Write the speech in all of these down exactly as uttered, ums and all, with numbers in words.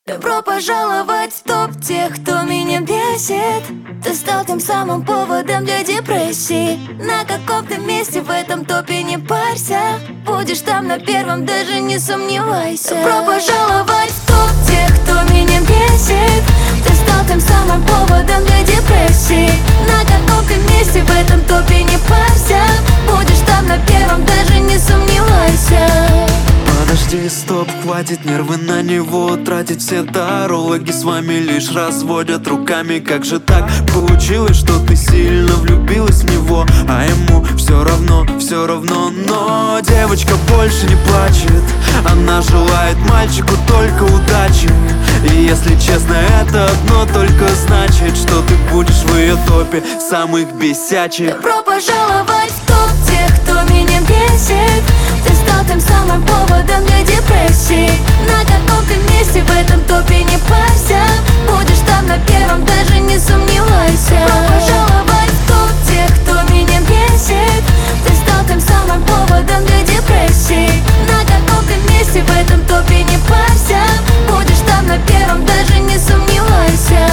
Добро пожаловать в топ тех, кто меня бесит. Ты стал тем самым поводом для депрессии. На каком-то месте в этом топе не парься. Будешь там на первом, даже не сомневайся. Добро пожаловать в топ тех, кто меня бесит. Ты стал тем самым поводом для депрессии. На каком-то месте в этом топе не парься. Будешь там на первом, даже не сомневайся. Подожди, стоп, хватит нервы на него тратить. Все тарологи с вами лишь разводят руками. Как же так получилось, что ты сильно влюбилась в него, а ему все равно, все равно. Но девочка больше не плачет, она желает мальчику только удачи. И если честно, это одно только значит, что ты будешь в ее топе самых бесячих. Добро пожаловать в топ тех, кто меня бесит. Ты стал тем самым поводом для депрессии. На каком-то месте в этом топе не парься. Будешь там на первом, даже не сомневайся. Добро пожаловать в топ тех, кто меня бесит. Ты стал тем самым поводом для депрессии. На каком-то месте в этом топе не парься. Будешь там на первом, даже не сомневайся.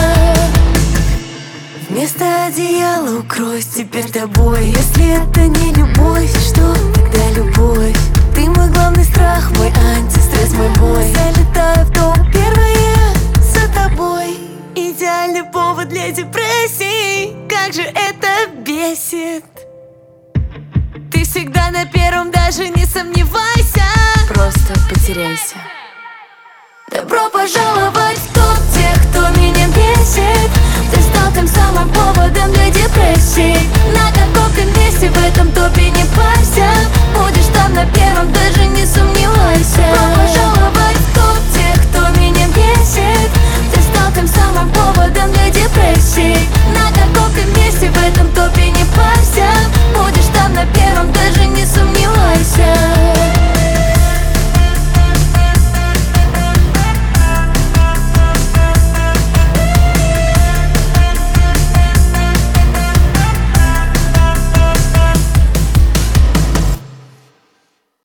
Вместо одеяла укройся теперь тобой. Если это не любовь, что тогда любовь? Ты мой главный страх, мой антистресс, мой бой. Залетаю в топ первое за тобой. Идеальный повод для депрессии. Как же это бесит. Ты всегда на первом, даже не сомневайся. Просто потеряйся. Добро пожаловать в топ тех, кто меня бесит. Ты стал тем самым поводом для депрессии. На каком-то месте в этом топе не парься. Будешь там на первом, даже не сомневайся.